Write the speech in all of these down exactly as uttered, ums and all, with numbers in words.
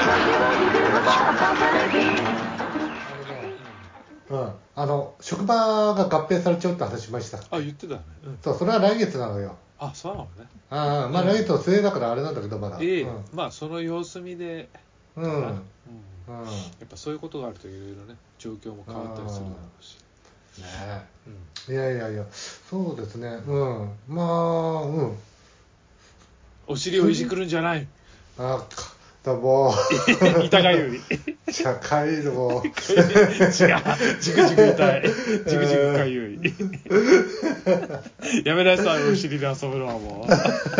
うん、あの職場が合併されちゃうって話しましたっけ。 あ、言ってたね、うん、 そうそれは来月なのよ。 あ、そうなのね。 あまあ、うん、来月の末だからあれなんだけどまだ、 ええ、 うん、 まあその様子見でかな、うんうん、やっぱそういうことがあるといろいろね状況も変わったりするだろうしね、 うん、 いやいやいやそうですね、うんまあうんお尻をいじくるんじゃない。 あだもう痛がゆい社会の違うじくじく痛いじくじくかゆいやめなさいお尻で遊ぶのはもう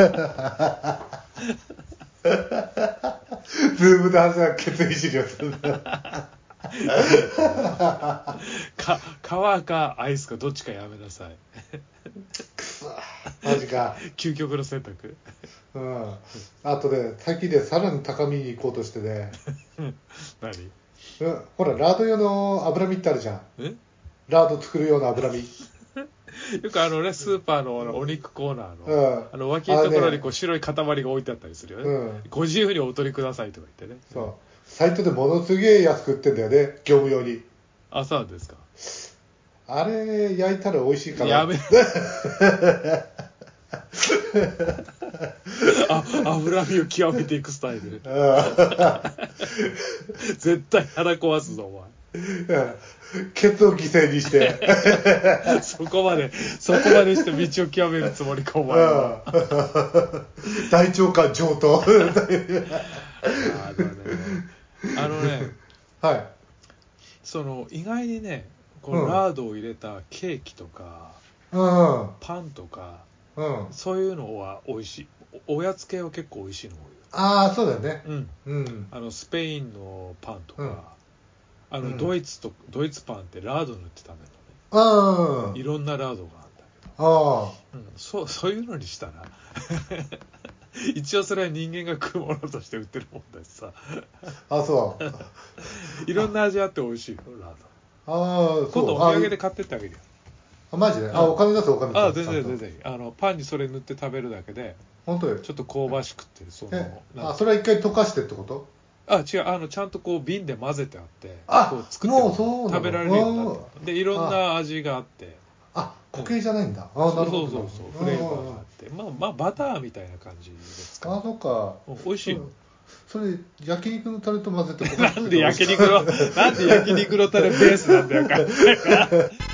ズームで話は決意しりをするか皮かアイスかどっちかやめなさいくそマジか究極の選択。 うん、あとね最近でさらに高みに行こうとしてね何、 うん、ほらラード用の脂身ってあるじゃん。 えラード作るような脂身よくあのねスーパーのお肉コーナーの、うん、あの脇のところにこう白い塊が置いてあったりするよね、うん、ご自由にお取りくださいとか言ってね。 そう、うん、サイトでものすげえ安く売ってんだよね業務用に。 あ、そうなんですか。 あれ焼いたら美味しいかな。 やめあ、脂身を極めていくスタイル絶対腹壊すぞお前ケツを犠牲にしてそこまでそこまでして道を極めるつもりかお前は大腸管上等あのねあのねはいその意外にねこのラードを入れたケーキとか、うん、パンとか、うん、そういうのは美味しい。 お, おやつ系は結構美味しいの多いよ。 ああそうだよね、 うんうん、あのスペインのパンとか、うん、あのドイツと、うん、ドイツパンってラード塗って食べるのね。あいろんなラードがあるんだけど、あ、うん、そ, そういうのにしたら一応それは人間が食うものとして売ってるもんだしさあそういろんな味あって美味しいよラード。 ああ今度お土産で買ってってあげるよ。 あマジで、うん、あお金出すお金出す。 あ全然全然あのパンにそれ塗って食べるだけで本当にちょっと香ばしくってそのあそれは一回溶かしてってこと。 あ違うあのちゃんとこう瓶で混ぜてあってあこう作ってもそう食べられるようになってでいろんな味があってあ固形じゃないんだ、うん、あなるほどそうそうそうフレーバーがあってまあまあバターみたいな感じですか。 あそっか美味しいよ。 それ焼肉のタレと混ぜてなんで焼肉のなんで焼肉のタレベースなんだよか